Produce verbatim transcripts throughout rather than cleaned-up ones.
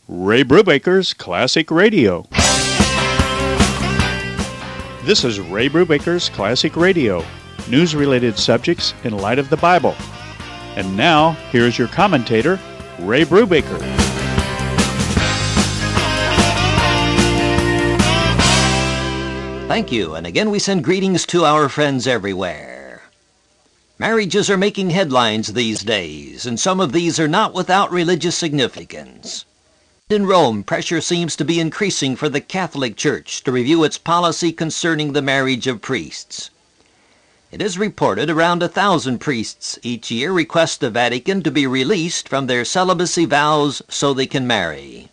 Ray Brubaker's Classic Radio. This is Ray Brubaker's Classic Radio, news-related subjects in light of the Bible. And now, here's your commentator, Ray Brubaker. Thank you, and again we send greetings to our friends everywhere. Marriages are making headlines these days, and some of these are not without religious significance. In Rome, pressure seems to be increasing for the Catholic Church to review its policy concerning the marriage of priests. It is reported around a thousand priests each year request the Vatican to be released from their celibacy vows so they can marry.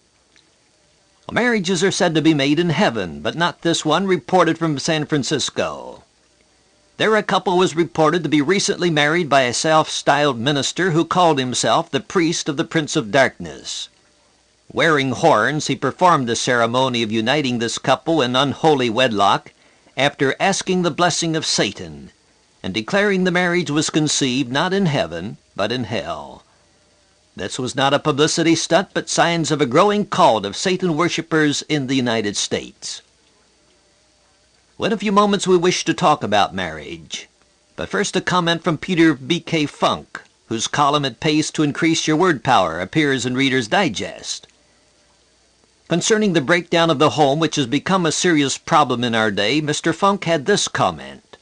Marriages are said to be made in heaven, but not this one reported from San Francisco. There a couple was reported to be recently married by a self-styled minister who called himself the priest of the Prince of Darkness. Wearing horns, he performed the ceremony of uniting this couple in unholy wedlock after asking the blessing of Satan and declaring the marriage was conceived not in heaven, but in hell. This was not a publicity stunt, but signs of a growing cult of Satan worshippers in the United States. Well, in a few moments we wish to talk about marriage. But first a comment from Peter B K Funk, whose column It Pays to Increase Your Word Power appears in Reader's Digest. Concerning the breakdown of the home, which has become a serious problem in our day, Mister Funk had this comment.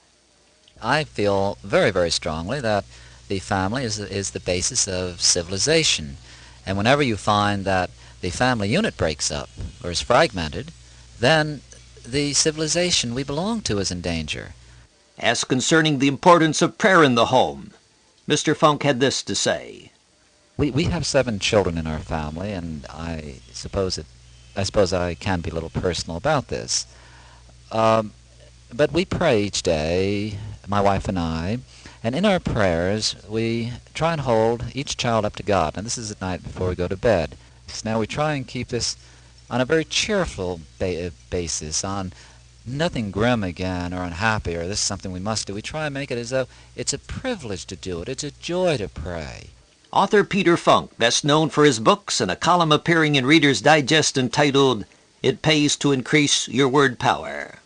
I feel very, very strongly that the family is, is the basis of civilization. And whenever you find that the family unit breaks up or is fragmented, then the civilization we belong to is in danger. As concerning the importance of prayer in the home, Mister Funk had this to say. We, we have seven children in our family, and I suppose it, I suppose I can be a little personal about this. Um, but we pray each day, my wife and I, and in our prayers, we try and hold each child up to God. And this is at night before we go to bed. So now we try and keep this on a very cheerful ba- basis, on nothing grim again or unhappy or this is something we must do. We try and make it as though it's a privilege to do it. It's a joy to pray. Author Peter Funk, best known for his books and a column appearing in Reader's Digest entitled, It Pays to Increase Your Word Power.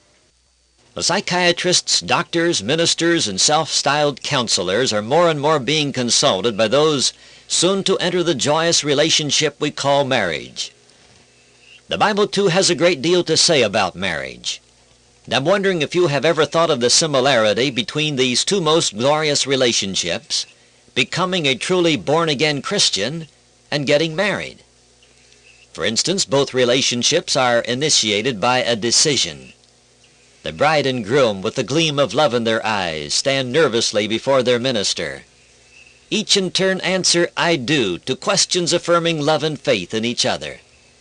The psychiatrists, doctors, ministers, and self-styled counselors are more and more being consulted by those soon to enter the joyous relationship we call marriage. The Bible, too, has a great deal to say about marriage. And I'm wondering if you have ever thought of the similarity between these two most glorious relationships, becoming a truly born-again Christian and getting married. For instance, both relationships are initiated by a decision. The bride and groom, with the gleam of love in their eyes, stand nervously before their minister. Each in turn answer, I do, to questions affirming love and faith in each other.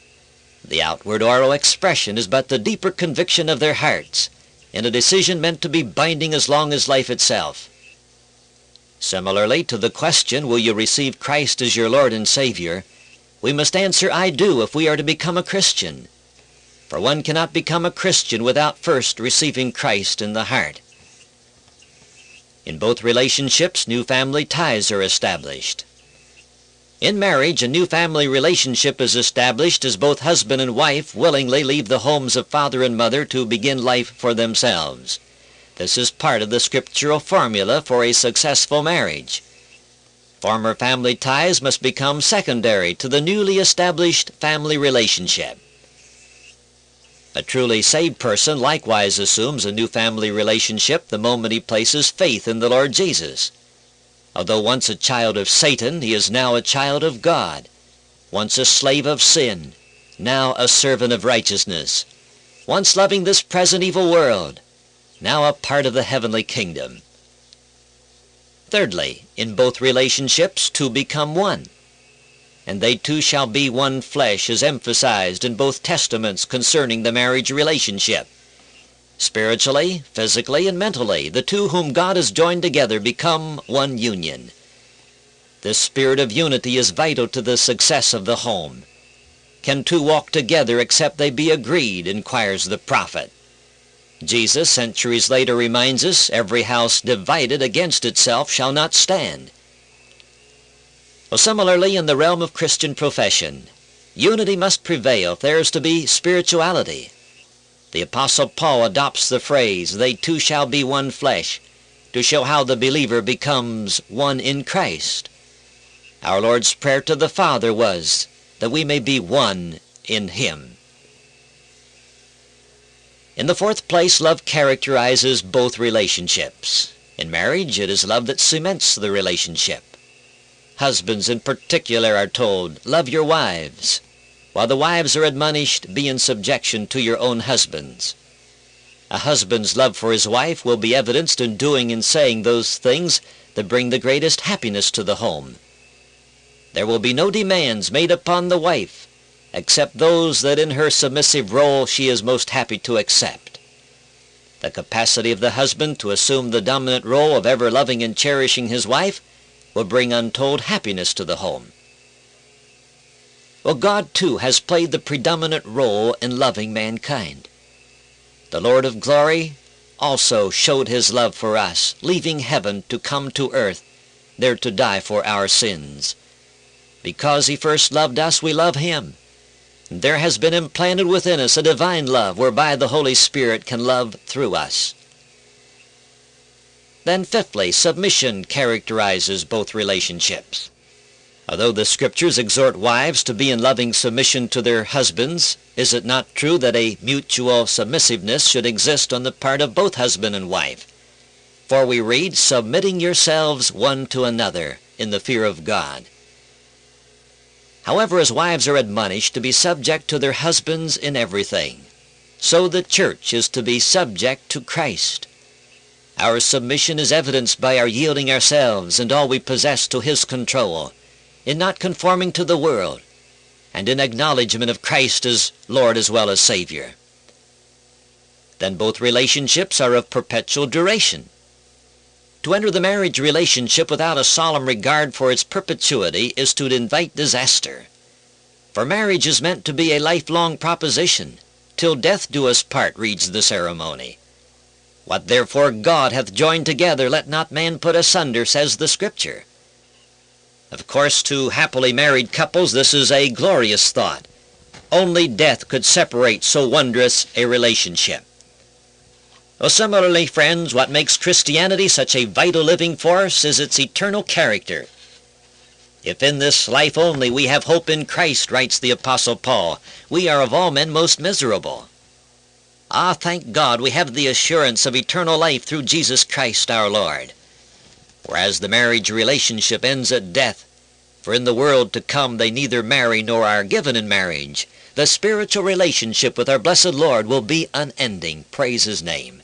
The outward oral expression is but the deeper conviction of their hearts, in a decision meant to be binding as long as life itself. Similarly, to the question, will you receive Christ as your Lord and Savior, we must answer, I do, if we are to become a Christian. For one cannot become a Christian without first receiving Christ in the heart. In both relationships, new family ties are established. In marriage, a new family relationship is established as both husband and wife willingly leave the homes of father and mother to begin life for themselves. This is part of the scriptural formula for a successful marriage. Former family ties must become secondary to the newly established family relationship. A truly saved person likewise assumes a new family relationship the moment he places faith in the Lord Jesus. Although once a child of Satan, he is now a child of God. Once a slave of sin, now a servant of righteousness. Once loving this present evil world, now a part of the heavenly kingdom. Thirdly, in both relationships, two become one. And they two shall be one flesh, as emphasized in both testaments concerning the marriage relationship. Spiritually, physically, and mentally, the two whom God has joined together become one union. This spirit of unity is vital to the success of the home. Can two walk together except they be agreed, inquires the prophet. Jesus, centuries later, reminds us, every house divided against itself shall not stand. Well, similarly, in the realm of Christian profession, Unity must prevail if there is to be spirituality. The Apostle Paul adopts the phrase, "They two shall be one flesh," to show how the believer becomes one in Christ. Our Lord's prayer to the Father was that we may be one in Him. In the fourth place, love characterizes both relationships. In marriage, it is love that cements the relationship. Husbands in particular are told, "Love your wives," while the wives are admonished, "Be in subjection to your own husbands." A husband's love for his wife will be evidenced in doing and saying those things that bring the greatest happiness to the home. There will be no demands made upon the wife except those that in her submissive role she is most happy to accept. The capacity of the husband to assume the dominant role of ever loving and cherishing his wife will bring untold happiness to the home. Well, God too has played the predominant role in loving mankind. The Lord of glory also showed His love for us, leaving heaven to come to earth, there to die for our sins. Because He first loved us, we love Him. There has been implanted within us a divine love whereby the Holy Spirit can love through us. Then fifthly, submission characterizes both relationships. Although the Scriptures exhort wives to be in loving submission to their husbands, is it not true that a mutual submissiveness should exist on the part of both husband and wife? For we read, "Submitting yourselves one to another in the fear of God." However, as wives are admonished to be subject to their husbands in everything, so the church is to be subject to Christ. Our submission is evidenced by our yielding ourselves and all we possess to His control, in not conforming to the world, and in acknowledgment of Christ as Lord as well as Savior. Then both relationships are of perpetual duration. To enter the marriage relationship without a solemn regard for its perpetuity is to invite disaster. For marriage is meant to be a lifelong proposition. "Till death do us part," reads the ceremony. "What therefore God hath joined together, let not man put asunder," says the Scripture. Of course, to happily married couples this is a glorious thought. Only death could separate so wondrous a relationship. Well, similarly, friends, what makes Christianity such a vital living force is its eternal character. "If in this life only we have hope in Christ," writes the Apostle Paul, "we are of all men most miserable." Ah, thank God we have the assurance of eternal life through Jesus Christ our Lord. Whereas the marriage relationship ends at death, for in the world to come they neither marry nor are given in marriage, the spiritual relationship with our blessed Lord will be unending. Praise His name.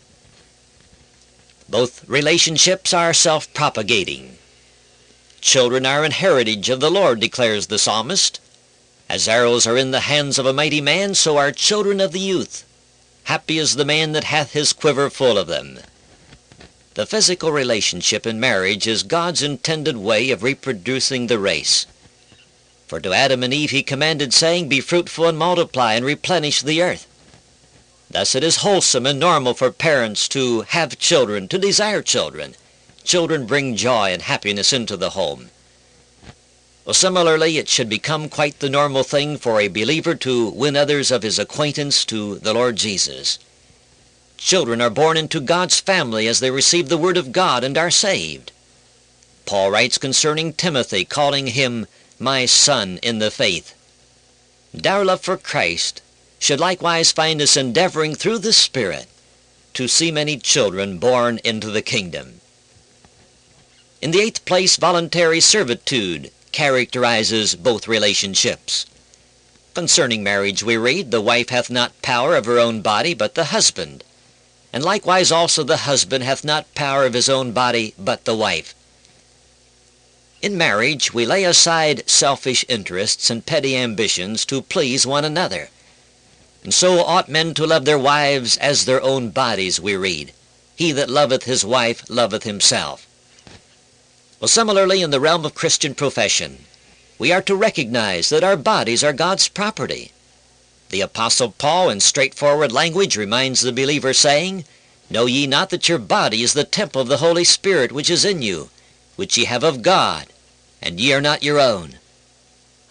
Both relationships are self-propagating. "Children are an heritage of the Lord," declares the psalmist. "As arrows are in the hands of a mighty man, so are children of the youth. Happy is the man that hath his quiver full of them." The physical relationship in marriage is God's intended way of reproducing the race. For to Adam and Eve He commanded, saying, "Be fruitful and multiply, and replenish the earth." Thus it is wholesome and normal for parents to have children, to desire children. Children bring joy and happiness into the home. Well, similarly, it should become quite the normal thing for a believer to win others of his acquaintance to the Lord Jesus. Children are born into God's family as they receive the Word of God and are saved. Paul writes concerning Timothy, calling him "my son in the faith." And our love for Christ should likewise find us endeavoring through the Spirit to see many children born into the kingdom. In the eighth place, voluntary servitude characterizes both relationships. Concerning marriage we read, "The wife hath not power of her own body, but the husband. And likewise also the husband hath not power of his own body, but the wife." In marriage we lay aside selfish interests and petty ambitions to please one another. And so ought men to love their wives as their own bodies, we read. "He that loveth his wife loveth himself." Well, similarly, in the realm of Christian profession, we are to recognize that our bodies are God's property. The Apostle Paul, in straightforward language, reminds the believer, saying, "Know ye not that your body is the temple of the Holy Spirit which is in you, which ye have of God, and ye are not your own?"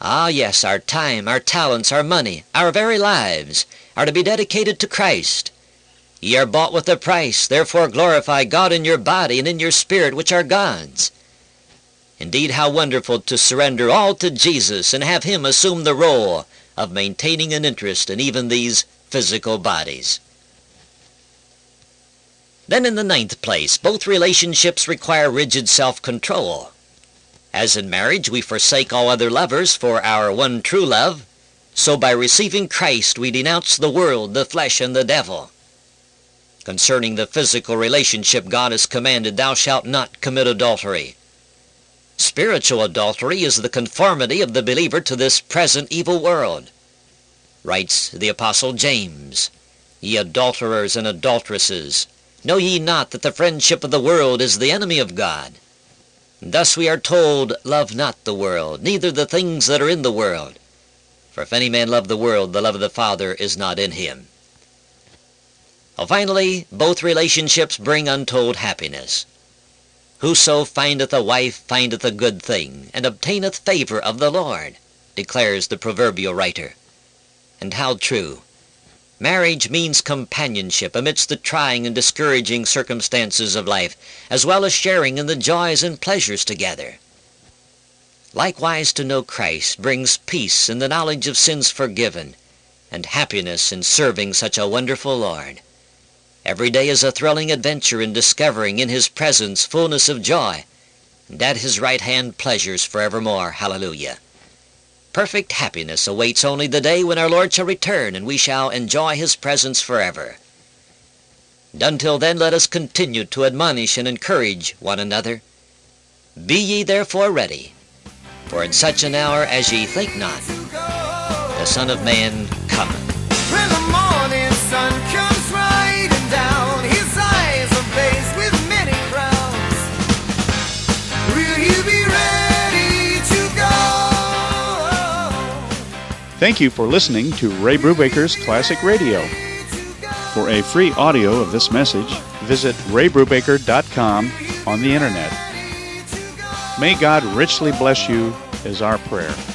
Ah, yes, our time, our talents, our money, our very lives are to be dedicated to Christ. Ye are bought with a price, therefore glorify God in your body and in your spirit, which are God's. Indeed, how wonderful to surrender all to Jesus and have Him assume the role of maintaining an interest in even these physical bodies. Then in the ninth place, both relationships require rigid self-control. As in marriage we forsake all other lovers for our one true love, so by receiving Christ we denounce the world, the flesh, and the devil. Concerning the physical relationship, God has commanded, "Thou shalt not commit adultery." Spiritual adultery is the conformity of the believer to this present evil world. Writes the Apostle James, "Ye adulterers and adulteresses, know ye not that the friendship of the world is the enemy of God? Thus we are told, Love not the world, neither the things that are in the world. For if any man love the world, the love of the Father is not in him." Well, finally, both relationships bring untold happiness. "Whoso findeth a wife findeth a good thing, and obtaineth favor of the Lord," declares the proverbial writer. And how true! Marriage means companionship amidst the trying and discouraging circumstances of life, as well as sharing in the joys and pleasures together. Likewise, to know Christ brings peace in the knowledge of sins forgiven, and happiness in serving such a wonderful Lord. Every day is a thrilling adventure in discovering in His presence fullness of joy, and at His right hand pleasures forevermore. Hallelujah. Perfect happiness awaits only the day when our Lord shall return, and we shall enjoy His presence forever. And until then, let us continue to admonish and encourage one another. "Be ye therefore ready, for in such an hour as ye think not, the Son of Man cometh." When the morning sun comes riding down, His eyes are blazed with many crowns. Will you be ready to go? Thank you for listening to Ray Brubaker's Classic Radio. For a free audio of this message, visit ray brubaker dot com on the internet. May God richly bless you is our prayer.